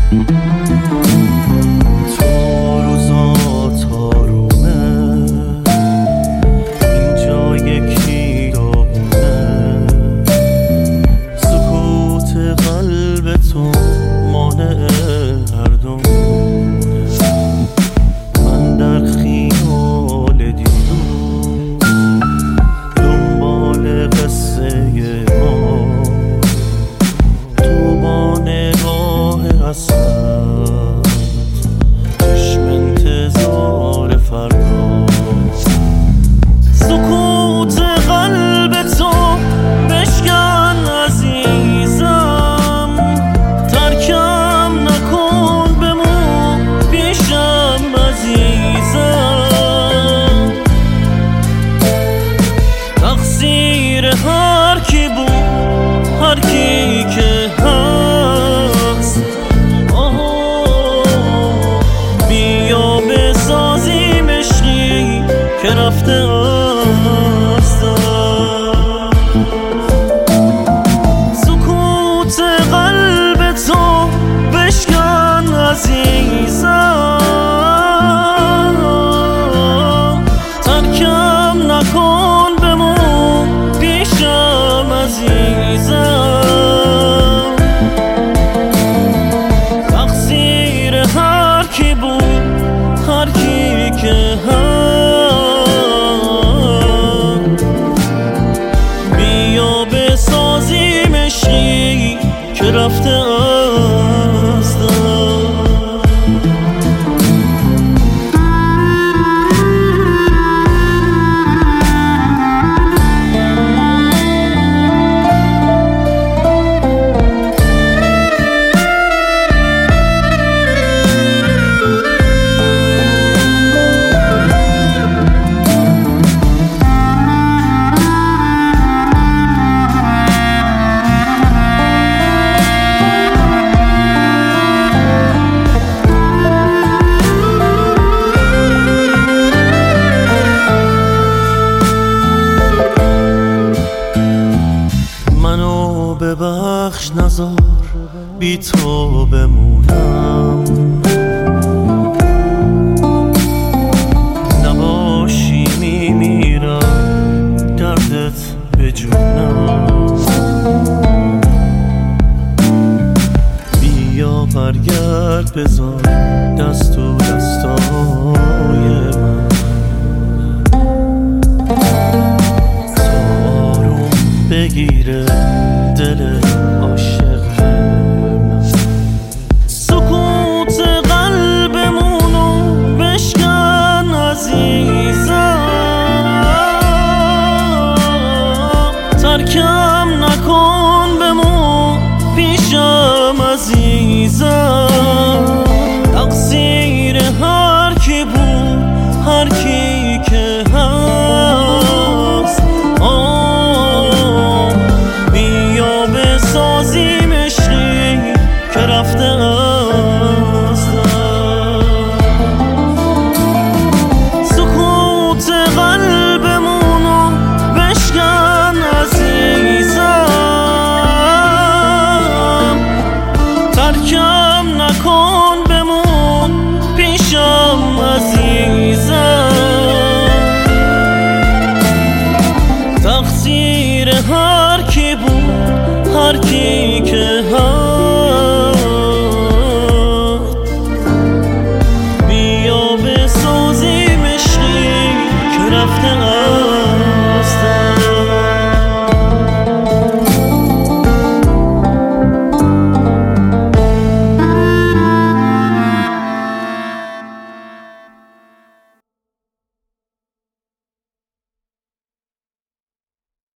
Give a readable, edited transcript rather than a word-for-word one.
تو روزات آرومه، اینجا یکی داغونه، سکوت قلب تو مانع هر دونه. من در خیال دیروز دنبال قصه ما، تو با نگاه حسرت چشم انتظار فردا. سکوت قلب تو بشکن عزیزم، ترکم نکن بمون پیشم عزیزم. تقصیر هر کی بود، هر کی که هست، بیا بسازیم عشقی که رفته است. سکوت قلب تو بشکن عزیزم، ترکم نکن بمون پیشم عزیزم. تقصیر هر کی بود، هر کی که هست، بیا بسازیم عشقی که رفته است. منو ببخش نذار بی تو بمونم، نباشی میمیرم دردت به جونم. بیا برگرد بذار دست تو دستام،